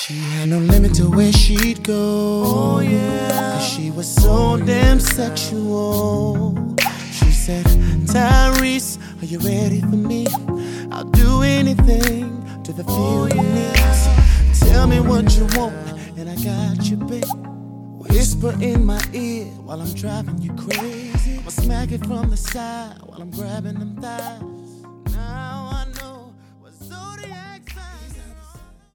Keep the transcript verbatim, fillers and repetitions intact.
She had no limit to where she'd go. Oh yeah, 'cause she was so damn sexual. She said, Tyrese, are you ready for me? I'll do anything to fulfill oh, your yeah. needs. Tell me what you want, and I got you, babe. Whisper in my ear while I'm driving you crazy. I'ma smack it from the side while I'm grabbing them thighs.